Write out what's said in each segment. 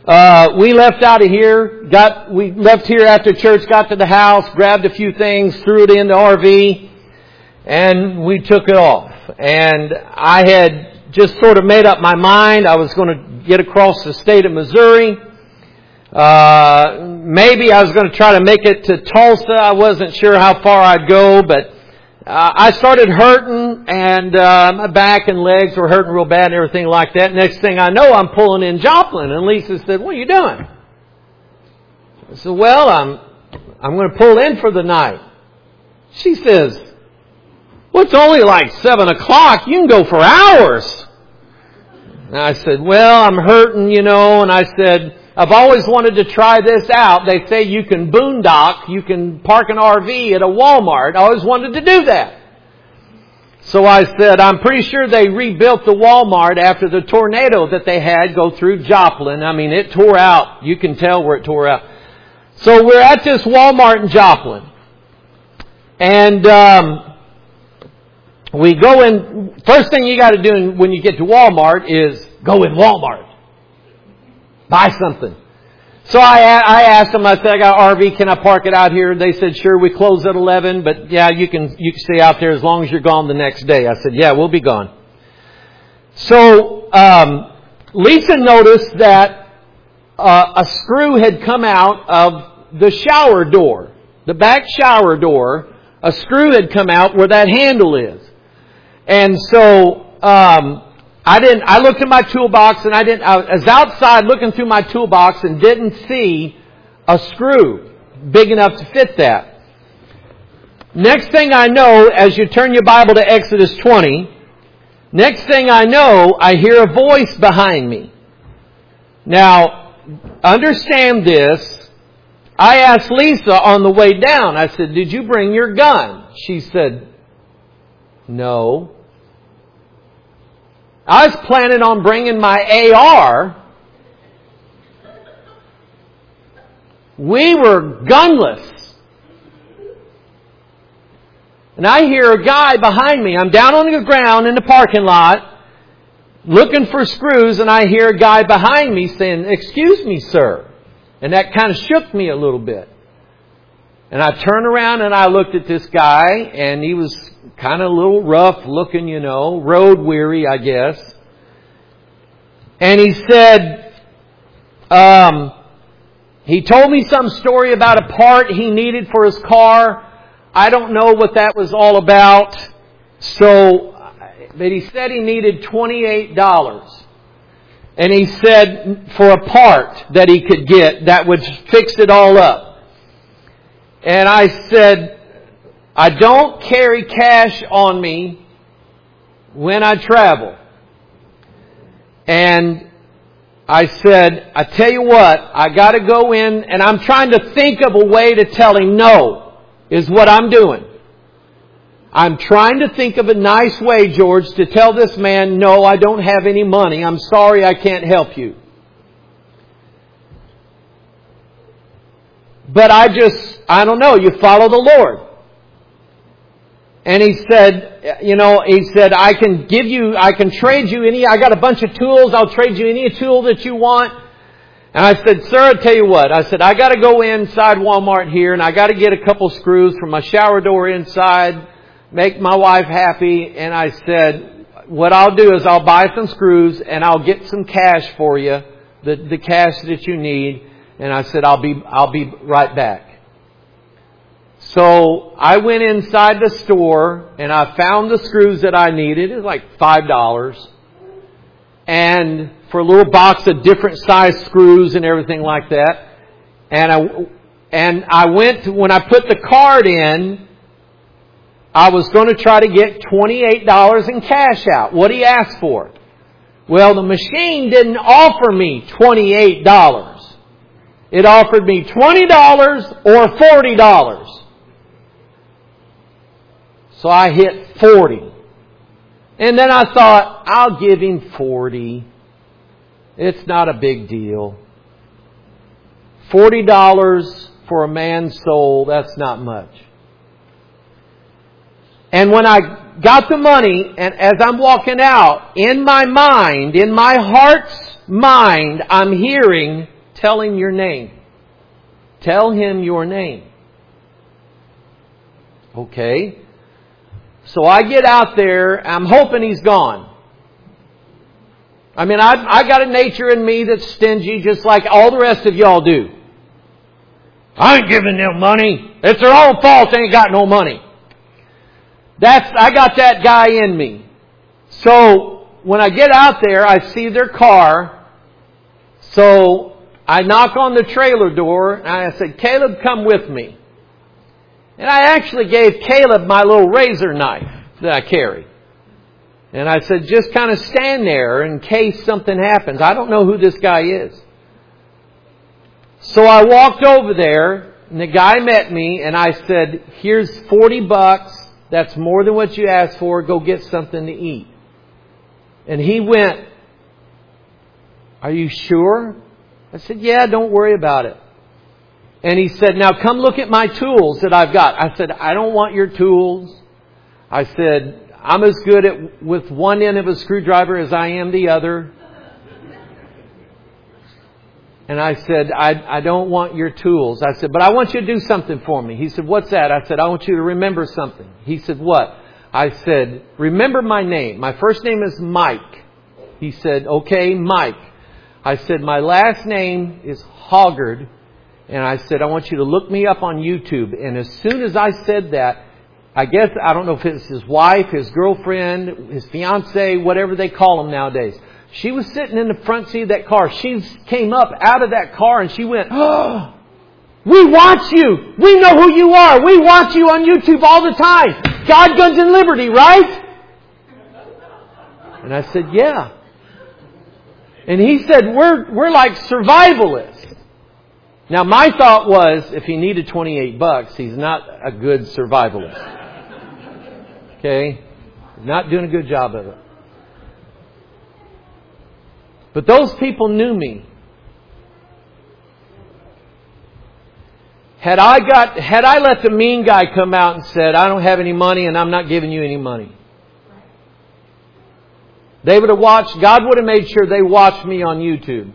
We left out of here, we left here after church, got to the house, grabbed a few things, threw it in the RV, and we took it off. And I had just sort of made up my mind. I was going to get across the state of Missouri. Maybe I was going to try to make it to Tulsa. I wasn't sure how far I'd go, but I started hurting, and my back and legs were hurting real bad and everything like that. Next thing I know, I'm pulling in Joplin, and Lisa said, "What are you doing?" I said, "Well, I'm going to pull in for the night." She says, "Well, it's only like 7 o'clock. You can go for hours." And I said, "Well, I'm hurting, and I said, I've always wanted to try this out. They say you can boondock, you can park an RV at a Walmart. I always wanted to do that." So I said, I'm pretty sure they rebuilt the Walmart after the tornado that they had go through Joplin. I mean, it tore out. You can tell where it tore out. So we're at this Walmart in Joplin. And we go in. First thing you got to do when you get to Walmart is go in Walmart. Buy something. So I asked them, I said, "I got an RV, can I park it out here?" They said, "Sure, we close at 11, but yeah, you can stay out there as long as you're gone the next day." I said, "Yeah, we'll be gone." So Lisa noticed that a screw had come out of the shower door, the back shower door. A screw had come out where that handle is. And so I looked in my toolbox, and I was outside looking through my toolbox and didn't see a screw big enough to fit that. Next thing I know, as you turn your Bible to Exodus 20, next thing I know, I hear a voice behind me. Now, understand this. I asked Lisa on the way down, I said, "Did you bring your gun?" She said, "No." I was planning on bringing my AR. We were gunless. And I hear a guy behind me. I'm down on the ground in the parking lot looking for screws, and I hear a guy behind me saying, "Excuse me, sir." And that kind of shook me a little bit. And I turned around and I looked at this guy, and he was kind of a little rough looking, road weary, I guess. And he said, he told me some story about a part he needed for his car. I don't know what that was all about. But he said he needed $28. And he said for a part that he could get that would fix it all up. And I said, "I don't carry cash on me when I travel." And I said, "I tell you what, I got to go in," and I'm trying to think of a way to tell him no, is what I'm doing. I'm trying to think of a nice way, George, to tell this man, "No, I don't have any money. I'm sorry, I can't help you." But I don't know, you follow the Lord. And he said, "I can trade you I got a bunch of tools, I'll trade you any tool that you want." And I said, "Sir, I'll tell you what," I said, "I got to go inside Walmart here, and I got to get a couple screws from my shower door inside, make my wife happy." And I said, "What I'll do is I'll buy some screws and I'll get some cash for you, the cash that you need." And I said, I'll be right back." So I went inside the store and I found the screws that I needed. It was like $5. And for a little box of different size screws and everything like that. And I went when I put the card in, I was going to try to get $28 in cash out. What he asked for. Well, the machine didn't offer me $28. It offered me $20 or $40. So I hit 40. And then I thought, I'll give him 40. It's not a big deal. $40 for a man's soul, that's not much. And when I got the money, and as I'm walking out, in my mind, in my heart's mind, I'm hearing, Tell him your name. Tell him your name. Okay. So I get out there. I'm hoping he's gone. I mean, I got a nature in me that's stingy just like all the rest of y'all do. I ain't giving them money. It's their own fault they ain't got no money. I got that guy in me. So when I get out there, I see their car. So I knock on the trailer door and I said, Caleb, come with me. And I actually gave Caleb my little razor knife that I carry. And I said, just kind of stand there in case something happens. I don't know who this guy is. So I walked over there and the guy met me and I said, here's $40. That's more than what you asked for. Go get something to eat. And he went, are you sure? I said, yeah, don't worry about it. And he said, now come look at my tools that I've got. I said, I don't want your tools. I said, I'm as good with one end of a screwdriver as I am the other. And I said, I don't want your tools. I said, but I want you to do something for me. He said, what's that? I said, I want you to remember something. He said, what? I said, remember my name. My first name is Mike. He said, okay, Mike. I said, my last name is Hoggard. And I said, I want you to look me up on YouTube. And as soon as I said that, I don't know if it's his wife, his girlfriend, his fiance, whatever they call them nowadays. She was sitting in the front seat of that car. She came up out of that car and she went, oh, we watch you. We know who you are. We watch you on YouTube all the time. God, Guns, and Liberty, right? And I said, yeah. And he said, we're like survivalists. Now my thought was, if he needed $28, he's not a good survivalist. Okay? Not doing a good job of it. But those people knew me. Had I let the mean guy come out and said, I don't have any money and I'm not giving you any money, they would have watched, God would have made sure they watched me on YouTube.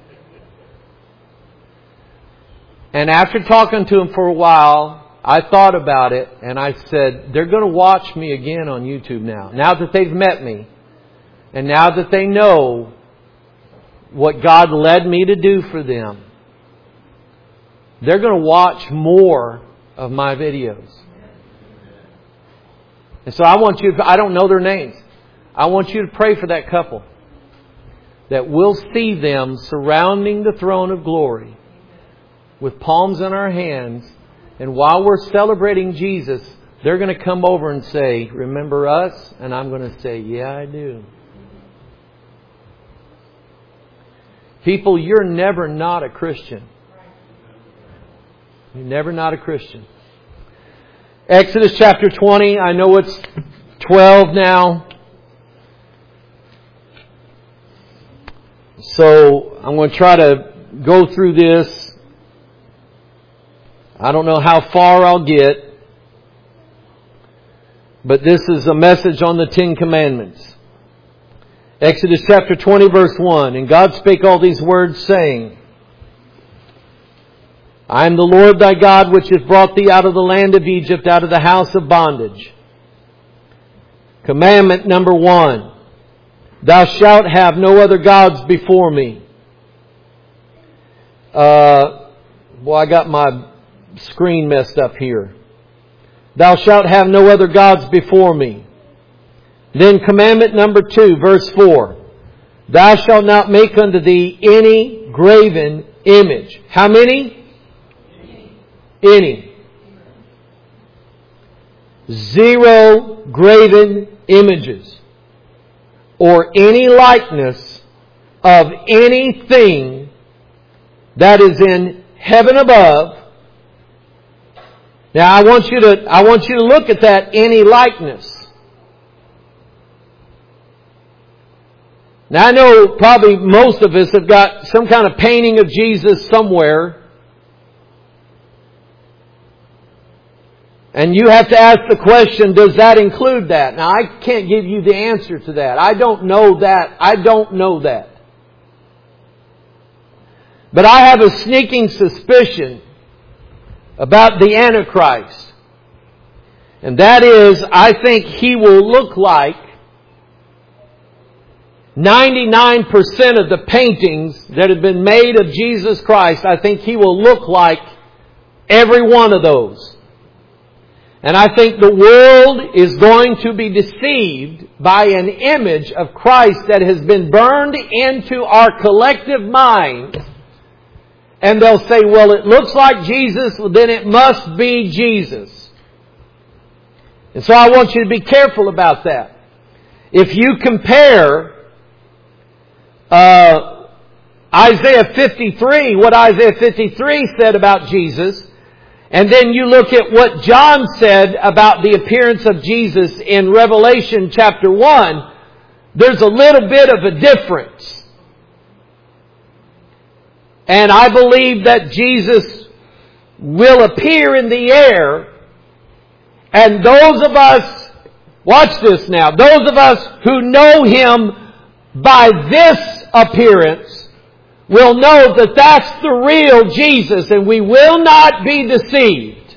And after talking to him for a while, I thought about it and I said, they're going to watch me again on YouTube now. Now that they've met me and now that they know what God led me to do for them, they're going to watch more of my videos. And so I don't know their names. I want you to pray for that couple. That we'll see them surrounding the throne of glory with palms in our hands. And while we're celebrating Jesus, they're going to come over and say, remember us? And I'm going to say, yeah, I do. People, you're never not a Christian. You're never not a Christian. Exodus chapter 20. I know it's 12 now. So I'm going to try to go through this. I don't know how far I'll get. But this is a message on the 10 Commandments. Exodus chapter 20 verse 1. And God spake all these words, saying, I am the Lord thy God, which hath brought thee out of the land of Egypt, out of the house of bondage. Commandment number 1. Thou shalt have no other gods before me. I got my screen messed up here. Thou shalt have no other gods before me. Then commandment number 2, verse 4. Thou shalt not make unto thee any graven image. How many? Any. 0 graven images or any likeness of anything that is in heaven above. Now I want you to look at that any likeness. Now I know probably most of us have got some kind of painting of Jesus somewhere. And you have to ask the question, does that include that? Now I can't give you the answer to that. I don't know that. But I have a sneaking suspicion about the Antichrist. And that is, I think he will look like 99% of the paintings that have been made of Jesus Christ. I think he will look like every one of those. And I think the world is going to be deceived by an image of Christ that has been burned into our collective minds. And they'll say, well, it looks like Jesus, well, then it must be Jesus. And so I want you to be careful about that. If you compare Isaiah 53, what Isaiah 53 said about Jesus, and then you look at what John said about the appearance of Jesus in Revelation chapter 1, there's a little bit of a difference. And I believe that Jesus will appear in the air, and those of us, watch this now, those of us who know Him by this appearance will know that that's the real Jesus, and we will not be deceived.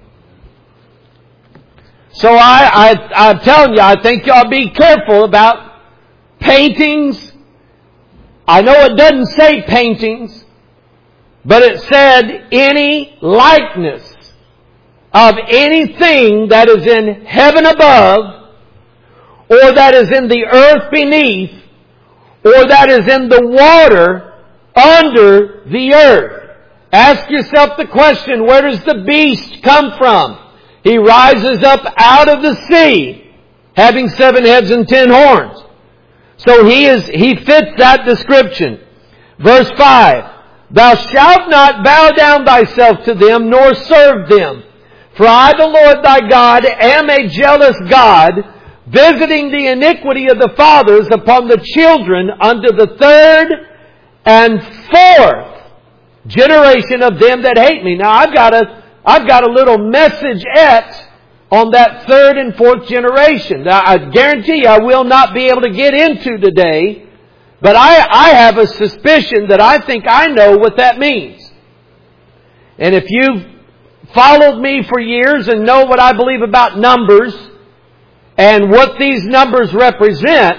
So I'm telling you, I think y'all be careful about paintings. I know it doesn't say paintings, but it said any likeness of anything that is in heaven above, or that is in the earth beneath, or that is in the water under the earth. Ask yourself the question, where does the beast come from? He rises up out of the sea, having 7 heads and 10 horns. So he fits that description. Verse 5, Thou shalt not bow down thyself to them, nor serve them. For I, the Lord thy God, am a jealous God, visiting the iniquity of the fathers upon the children unto the 3rd and 4th generation of them that hate me. Now I've got a little message-ette on that 3rd and 4th generation. Now I guarantee you I will not be able to get into today, but I have a suspicion that I think I know what that means. And if you've followed me for years and know what I believe about numbers and what these numbers represent,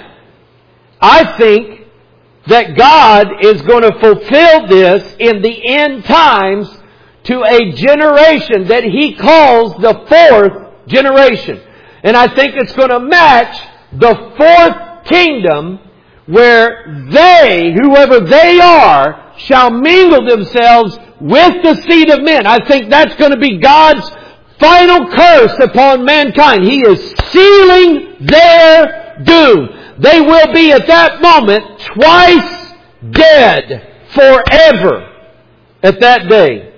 I think that God is going to fulfill this in the end times to a generation that He calls the 4th generation. And I think it's going to match the 4th kingdom, where they, whoever they are, shall mingle themselves with the seed of men. I think that's going to be God's final curse upon mankind. He is sealing their doom. They will be at that moment twice dead forever at that day.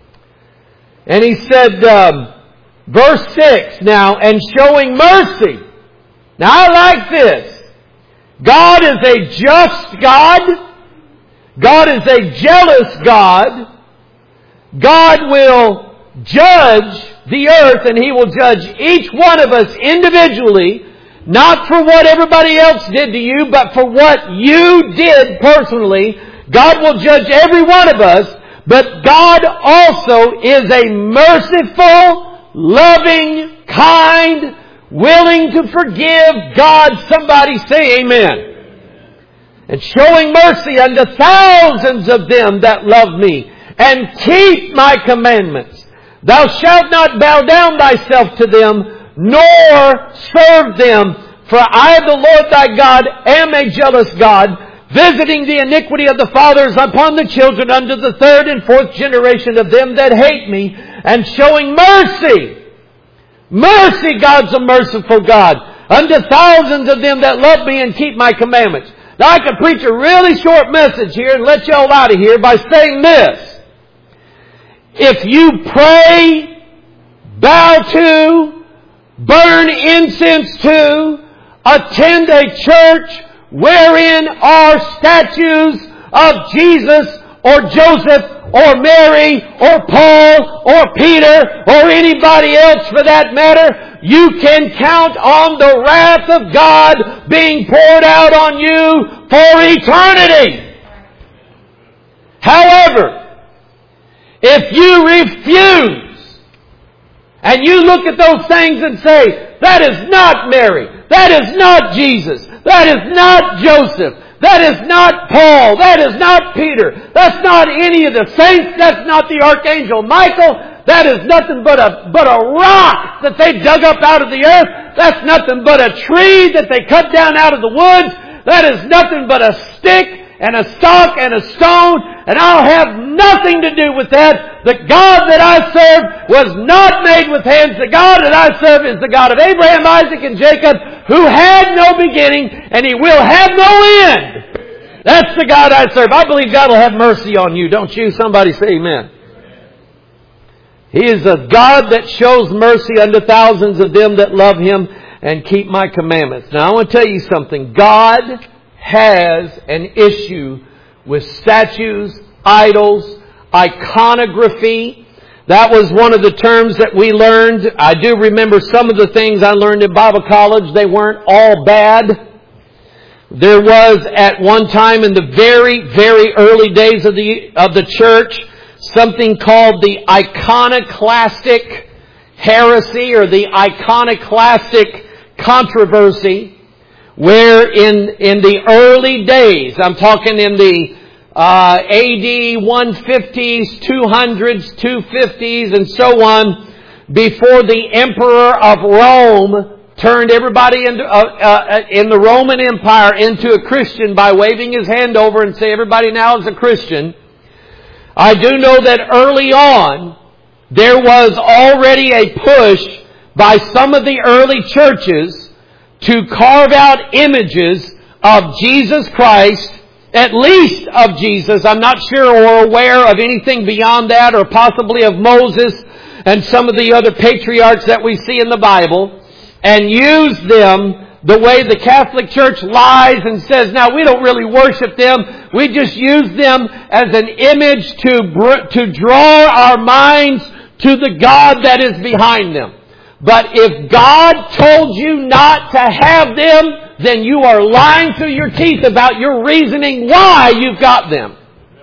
And he said, verse 6 now, and showing mercy. Now I like this. God is a just God. God is a jealous God. God will judge the earth, and He will judge each one of us individually, not for what everybody else did to you, but for what you did personally. God will judge every one of us, but God also is a merciful, loving, kind, willing to forgive God. Somebody say amen. And showing mercy unto thousands of them that love me and keep my commandments. Thou shalt not bow down thyself to them, nor serve them. For I, the Lord thy God, am a jealous God, visiting the iniquity of the fathers upon the children unto the 3rd and 4th generation of them that hate me, and showing mercy. Mercy, God's a merciful God, unto thousands of them that love me and keep my commandments. Now I could preach a really short message here and let y'all out of here by saying this. If you pray, bow to, burn incense to, attend a church wherein are statues of Jesus or Joseph or Mary or Paul or Peter or anybody else for that matter, you can count on the wrath of God being poured out on you for eternity. However, if you refuse and you look at those things and say, that is not Mary, that is not Jesus, that is not Joseph, that is not Paul, that is not Peter, that's not any of the saints, that's not the Archangel Michael, that is nothing but a rock that they dug up out of the earth, that's nothing but a tree that they cut down out of the woods, that is nothing but a stick and a stalk and a stone, and I'll have nothing to do with that. The God that I serve was not made with hands. The God that I serve is the God of Abraham, Isaac, and Jacob, who had no beginning, and He will have no end. That's the God I serve. I believe God will have mercy on you, don't you? Somebody say amen. He is a God that shows mercy unto thousands of them that love Him and keep my commandments. Now I want to tell you something. God has an issue with statues, idols, iconography. That was one of the terms that we learned. I do remember some of the things I learned in Bible college. They weren't all bad. There was at one time in the very, very early days of the church something called the iconoclastic heresy or the iconoclastic controversy, where in the early days, I'm talking in the AD 150s, 200s, 250s, and so on, before the Emperor of Rome turned everybody in the Roman Empire into a Christian by waving his hand over and say everybody now is a Christian. I do know that early on there was already a push by some of the early churches to carve out images of Jesus Christ, at least of Jesus. I'm not sure or aware of anything beyond that, or possibly of Moses and some of the other patriarchs that we see in the Bible, and use them the way the Catholic Church lies and says, now we don't really worship them. We just use them as an image to draw our minds to the God that is behind them. But if God told you not to have them, then you are lying through your teeth about your reasoning why you've got them.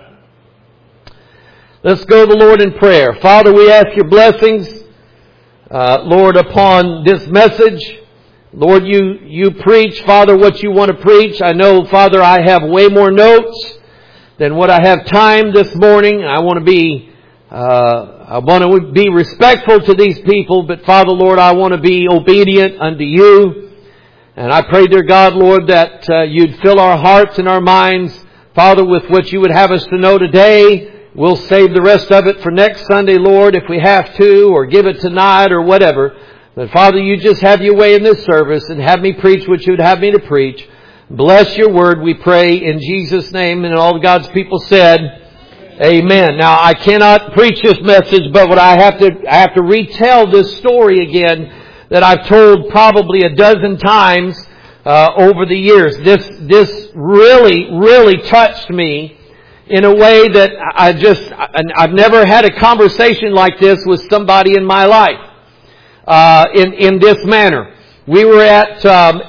Let's go to the Lord in prayer. Father, we ask your blessings, Lord, upon this message. Lord, you preach, Father, what you want to preach. I know, Father, I have way more notes than what I have time this morning. I want to be respectful to these people, but Father, Lord, I want to be obedient unto you. And I pray, dear God, Lord, that you'd fill our hearts and our minds, Father, with what you would have us to know today. We'll save the rest of it for next Sunday, Lord, if we have to, or give it tonight or whatever. But Father, you just have your way in this service and have me preach what you would have me to preach. Bless your word, we pray in Jesus' name. And all God's people said, amen. Now, I cannot preach this message, but I have to retell this story again that I've told probably a dozen times over the years. This really, really touched me in a way that I've never had a conversation like this with somebody in my life. In this manner. We were at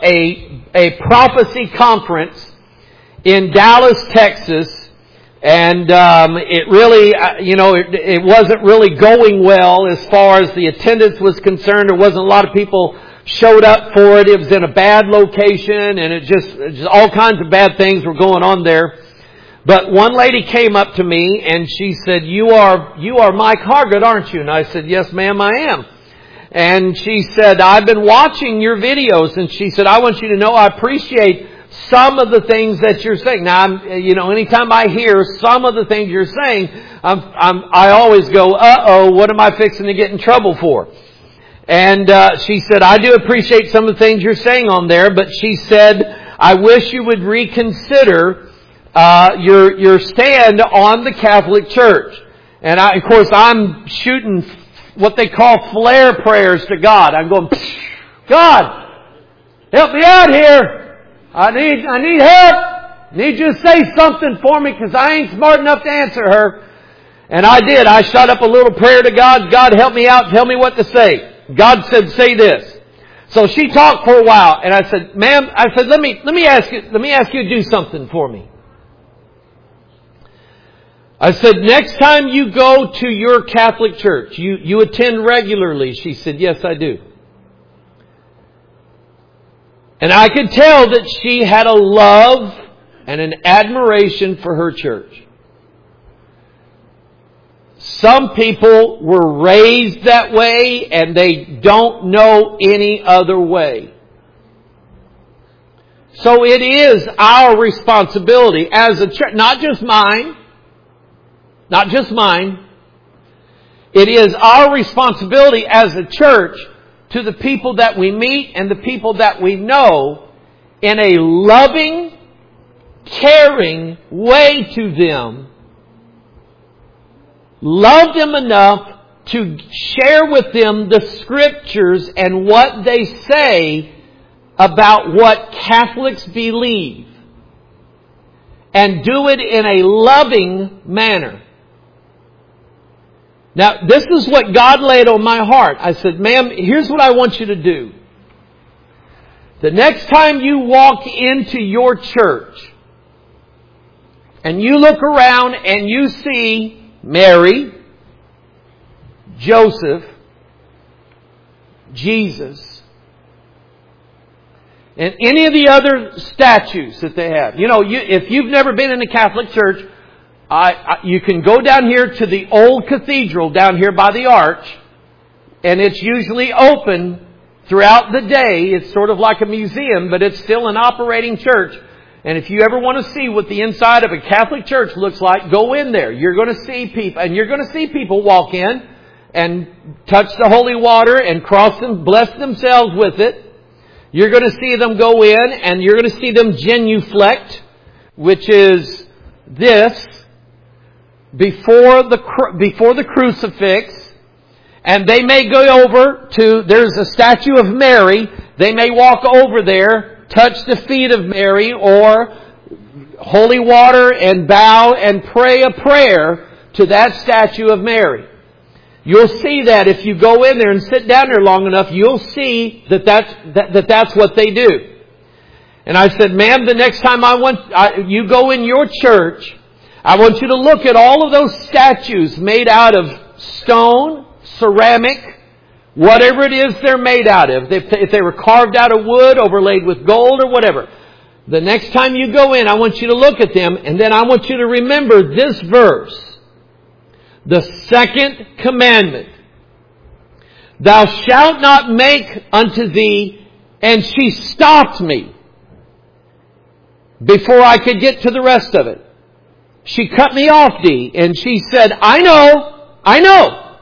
a prophecy conference in Dallas, Texas, and it really, it wasn't really going well as far as the attendance was concerned. There wasn't a lot of people showed up for it. It was in a bad location, and it just all kinds of bad things were going on there. But one lady came up to me and she said, "You are Mike Hargett, aren't you?" And I said, "Yes, ma'am, I am." And she said, "I've been watching your videos." And she said, "I want you to know I appreciate some of the things that you're saying." Now, anytime I hear some of the things you're saying, I always go, "Uh-oh, what am I fixing to get in trouble for?" And she said, "I do appreciate some of the things you're saying on there," but she said, "I wish you would reconsider your stand on the Catholic Church." And of course, I'm shooting what they call flare prayers to God. I'm going, "God, help me out here. I need help. I need you to say something for me because I ain't smart enough to answer her." And I did. I shot up a little prayer to God. "God, help me out. Tell me what to say." God said, "Say this." So she talked for a while, and I said, "Ma'am," I said, let me ask you to do something for me. I said, next time you go to your Catholic church, you attend regularly. She said, yes, I do. And I could tell that she had a love and an admiration for her church. Some people were raised that way and they don't know any other way. So it is our responsibility as a church, not just mine. It is our responsibility as a church to the people that we meet and the people that we know in a loving, caring way to them. Love them enough to share with them the Scriptures and what they say about what Catholics believe. And do it in a loving manner. Now, this is what God laid on my heart. I said, ma'am, here's what I want you to do. The next time you walk into your church and you look around and you see Mary, Joseph, Jesus, and any of the other statues that they have. You know, if you've never been in a Catholic church, you can go down here to the old cathedral down here by the arch, and it's usually open throughout the day. It's sort of like a museum, but it's still an operating church. And if you ever want to see what the inside of a Catholic church looks like, go in there. You're going to see people, and you're going to see people walk in and touch the holy water and cross and bless themselves with it. You're going to see them go in, and you're going to see them genuflect, which is this, before the crucifix, and they may go over to, there's a statue of Mary, they may walk over there, touch the feet of Mary, or holy water and bow and pray a prayer to that statue of Mary. You'll see that if you go in there and sit down there long enough, you'll see that's what they do. And I said, ma'am, the next time you go in your church, I want you to look at all of those statues made out of stone, ceramic, whatever it is they're made out of. If they were carved out of wood, overlaid with gold or whatever. The next time you go in, I want you to look at them, and then I want you to remember this verse. The second commandment. Thou shalt not make unto thee, and she stopped me before I could get to the rest of it. She cut me off, Dee, and she said, I know.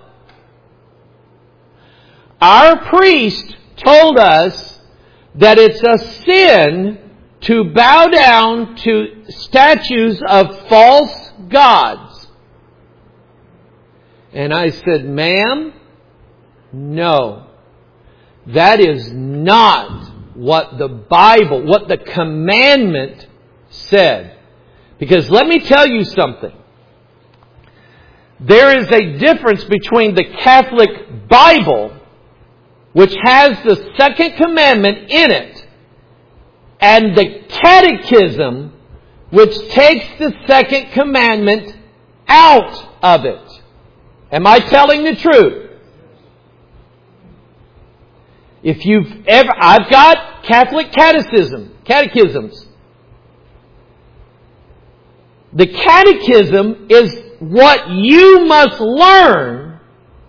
Our priest told us that it's a sin to bow down to statues of false gods. And I said, ma'am, no. That is not what the Bible, what the commandment said. Because let me tell you something. There is a difference between the Catholic Bible, which has the second commandment in it, and the Catechism, which takes the second commandment out of it. Am I telling the truth? I've got Catholic catechisms. The catechism is what you must learn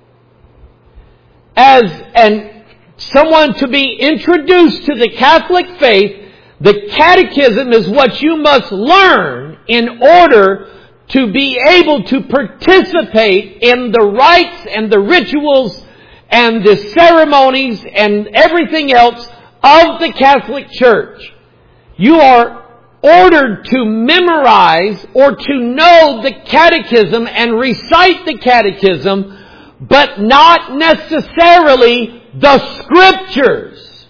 as someone to be introduced to the Catholic faith. The catechism is what you must learn in order to be able to participate in the rites and the rituals and the ceremonies and everything else of the Catholic Church. You are ordered to memorize or to know the catechism and recite the catechism, but not necessarily the Scriptures.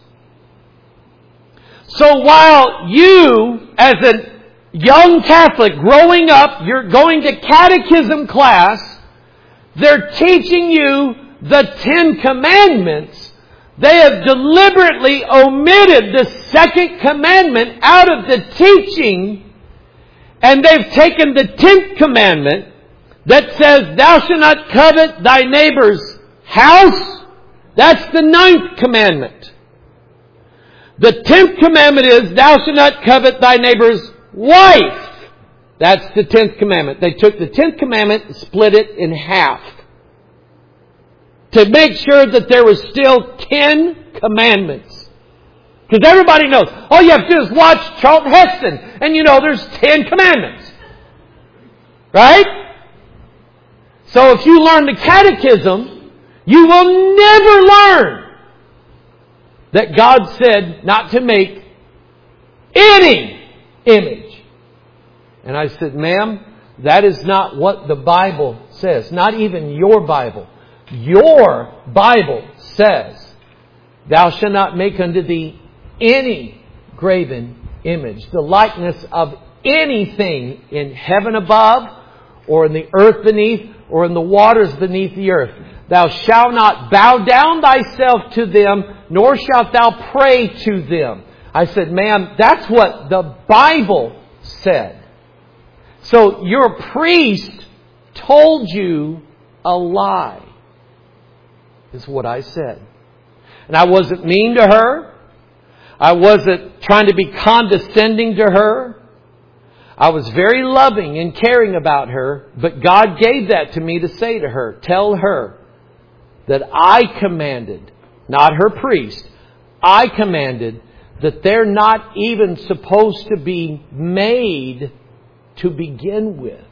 So while you, as a young Catholic growing up, you're going to catechism class, they're teaching you the 10 Commandments. They have deliberately omitted the second commandment out of the teaching, and they've taken the 10th commandment that says, thou shalt not covet thy neighbor's house. That's the 9th commandment. The 10th commandment is, thou shalt not covet thy neighbor's wife. That's the 10th commandment. They took the 10th commandment and split it in half, to make sure that there was still 10 commandments. Because everybody knows, all you have to do is watch Charlton Heston, and you know there's 10 commandments. Right? So if you learn the catechism, you will never learn that God said not to make any image. And I said, ma'am, that is not what the Bible says. Not even your Bible. Your Bible says, thou shalt not make unto thee any graven image, the likeness of anything in heaven above, or in the earth beneath, or in the waters beneath the earth. Thou shalt not bow down thyself to them, nor shalt thou pray to them. I said, ma'am, that's what the Bible said. So your priest told you a lie, is what I said. And I wasn't mean to her. I wasn't trying to be condescending to her. I was very loving and caring about her, but God gave that to me to say to her, tell her that I commanded, not her priest, I commanded that they're not even supposed to be made to begin with.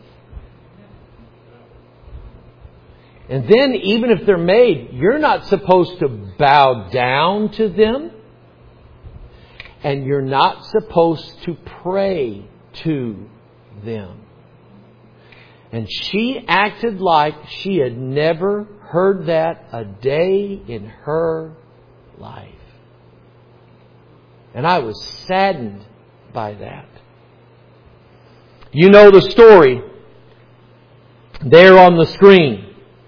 And then even if they're made, you're not supposed to bow down to them. And you're not supposed to pray to them. And she acted like she had never heard that a day in her life. And I was saddened by that. You know the story there on the screen.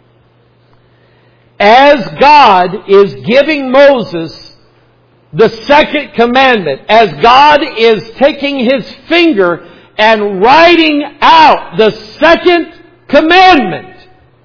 As God is giving Moses the 2nd commandment, as God is taking His finger and writing out the 2nd commandment,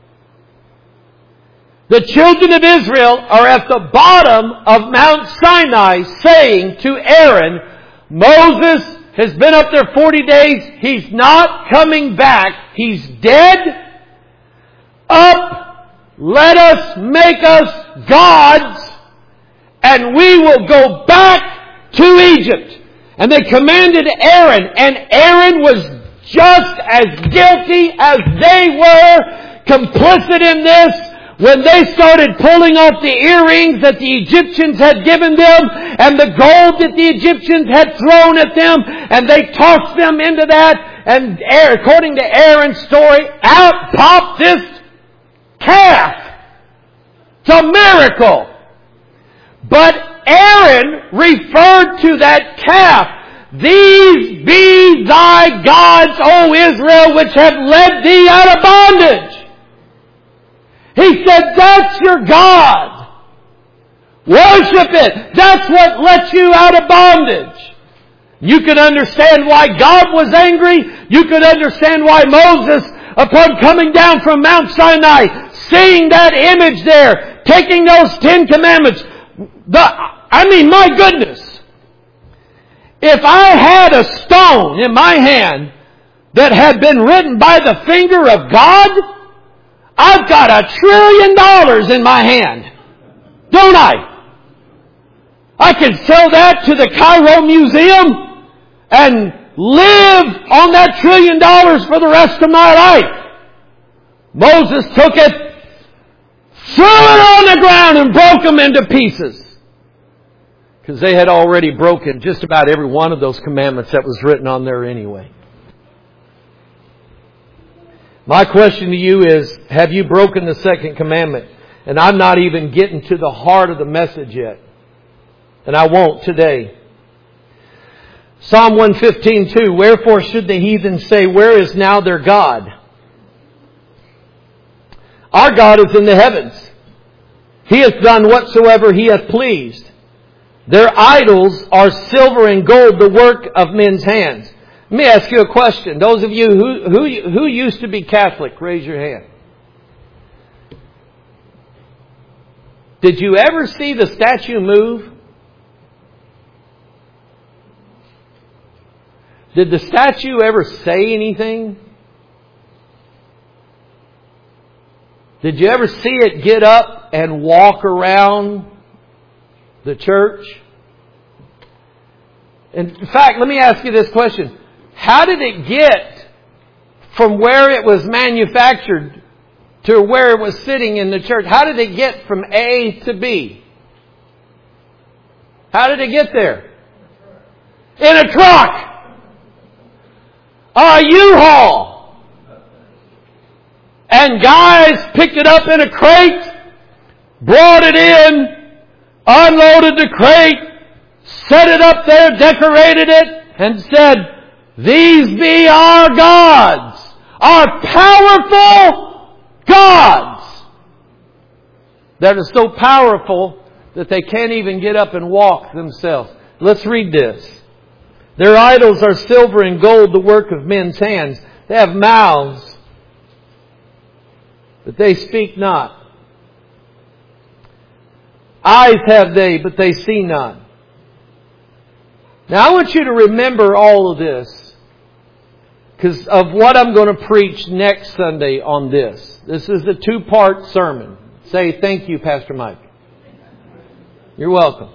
the children of Israel are at the bottom of Mount Sinai saying to Aaron, Moses has been up there 40 days. He's not coming back. He's dead. Up, let us make us gods, and we will go back to Egypt. And they commanded Aaron, and Aaron was just as guilty as they were, complicit in this, when they started pulling off the earrings that the Egyptians had given them, and the gold that the Egyptians had thrown at them, and they tossed them into that, and according to Aaron's story, out popped this calf. It's a miracle. But Aaron referred to that calf. These be thy gods, O Israel, which have led thee out of bondage. He said, that's your God. Worship it. That's what lets you out of bondage. You can understand why God was angry. You can understand why Moses, upon coming down from Mount Sinai, seeing that image there, taking those 10 commandments, my goodness. If I had a stone in my hand that had been written by the finger of God, I've got $1 trillion in my hand. Don't I? I can sell that to the Cairo Museum and live on that $1 trillion for the rest of my life. Moses took it, threw it on the ground and broke them into pieces. Because they had already broken just about every one of those commandments that was written on there anyway. My question to you is, have you broken the 2nd commandment? And I'm not even getting to the heart of the message yet. And I won't today. Psalm 115:2, wherefore should the heathen say, where is now their God? Our God is in the heavens. He hath done whatsoever He hath pleased. Their idols are silver and gold, the work of men's hands. Let me ask you a question. Those of you who used to be Catholic, raise your hand. Did you ever see the statue move? Did the statue ever say anything? Did you ever see it get up and walk around the church? In fact, let me ask you this question. How did it get from where it was manufactured to where it was sitting in the church? How did it get from A to B? How did it get there? In a truck! A U-Haul! And guys picked it up in a crate, brought it in, unloaded the crate, set it up there, decorated it, and said, "These be our gods, our powerful gods that are so powerful that they can't even get up and walk themselves." Let's read this. Their idols are silver and gold, the work of men's hands. They have mouths, but they speak not. Eyes have they, but they see not. Now I want you to remember all of this because of what I'm going to preach next Sunday on this. This is a 2-part sermon. Say thank you, Pastor Mike. You're welcome.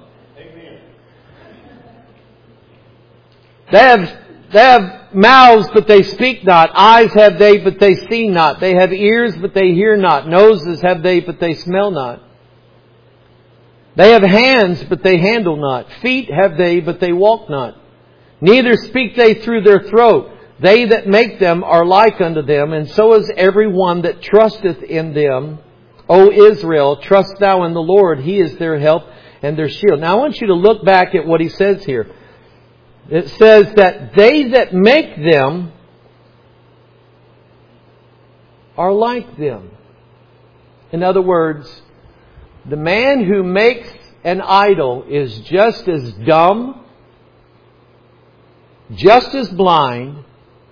They have mouths, but they speak not. Eyes have they, but they see not. They have ears, but they hear not. Noses have they, but they smell not. They have hands, but they handle not. Feet have they, but they walk not. Neither speak they through their throat. They that make them are like unto them, and so is every one that trusteth in them. O Israel, trust thou in the Lord. He is their help and their shield. Now I want you to look back at what he says here. It says that they that make them are like them. In other words, the man who makes an idol is just as dumb, just as blind,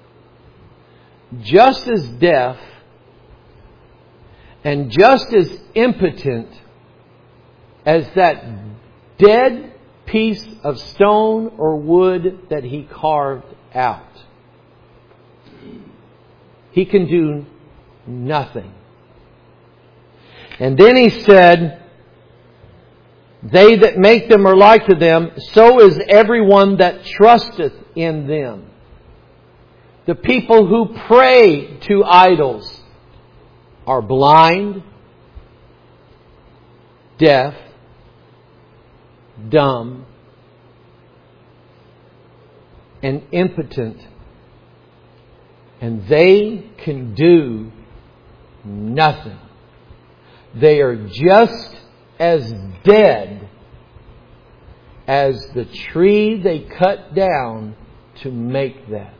just as deaf, and just as impotent as that dead piece of stone or wood that he carved out. He can do nothing. And then he said, they that make them are like to them, so is everyone that trusteth in them. The people who pray to idols are blind, deaf, dumb, and impotent, and they can do nothing. They are just as dead as the tree they cut down to make that.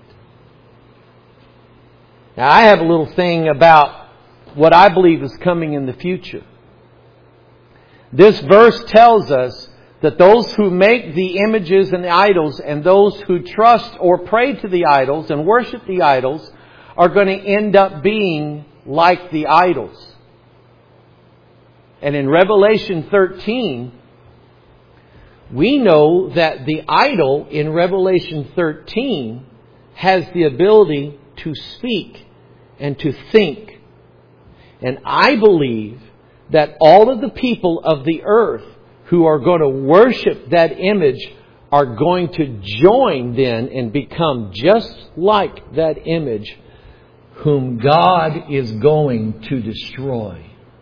Now I have a little thing about what I believe is coming in the future. This verse tells us that those who make the images and the idols and those who trust or pray to the idols and worship the idols are going to end up being like the idols. And in Revelation 13, we know that the idol in Revelation 13 has the ability to speak and to think. And I believe that all of the people of the earth who are going to worship that image are going to join then and become just like that image whom God is going to destroy.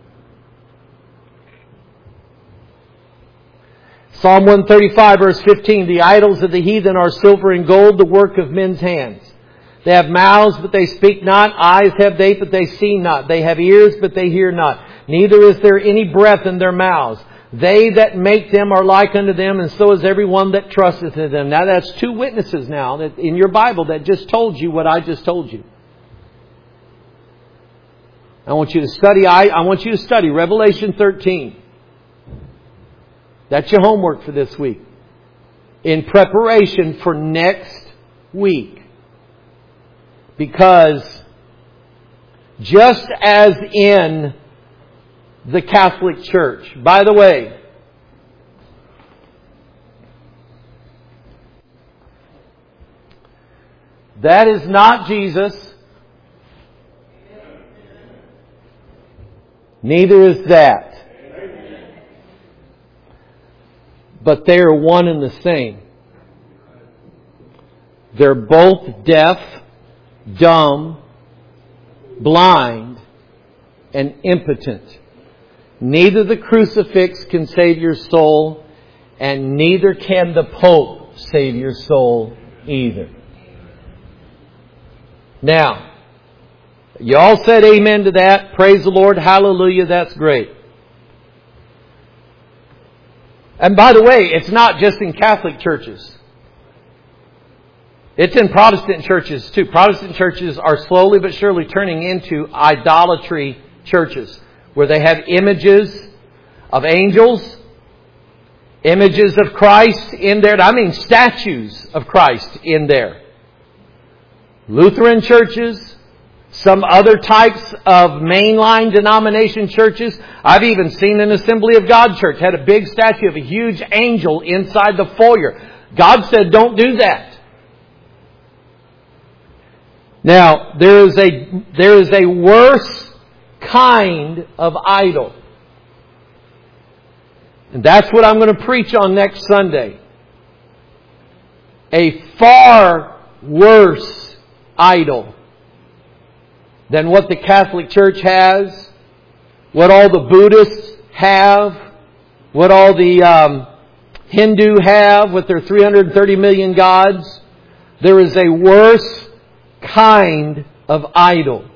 Psalm 135 verse 15, the idols of the heathen are silver and gold, the work of men's hands. They have mouths, but they speak not. Eyes have they, but they see not. They have ears, but they hear not. Neither is there any breath in their mouths. They that make them are like unto them, and so is everyone that trusteth in them. Now that's 2 witnesses now that in your Bible that just told you what I just told you. I want you to study Revelation 13. That's your homework for this week. In preparation for next week. Because just as in the Catholic Church, by the way, that is not Jesus. Neither is that. But they are one and the same. They're both deaf, dumb, blind, and impotent. Neither the crucifix can save your soul, and neither can the Pope save your soul either. Now, you all said amen to that. Praise the Lord. Hallelujah. That's great. And by the way, it's not just in Catholic churches. It's in Protestant churches too. Protestant churches are slowly but surely turning into idolatry churches, where they have images of angels, images of Christ in there. I mean statues of Christ in there. Lutheran churches, some other types of mainline denomination churches. I've even seen an Assembly of God church had a big statue of a huge angel inside the foyer. God said, don't do that. Now, there is a worse kind of idol. And that's what I'm going to preach on next Sunday. A far worse idol than what the Catholic Church has, what all the Buddhists have, what all the Hindu have with their 330 million gods. There is a worse kind of idol.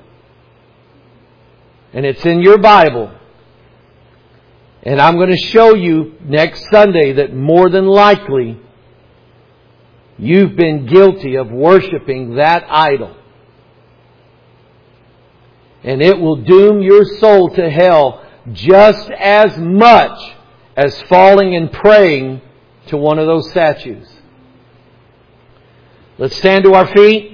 And it's in your Bible. And I'm going to show you next Sunday that more than likely you've been guilty of worshiping that idol. And it will doom your soul to hell just as much as falling and praying to one of those statues. Let's stand to our feet.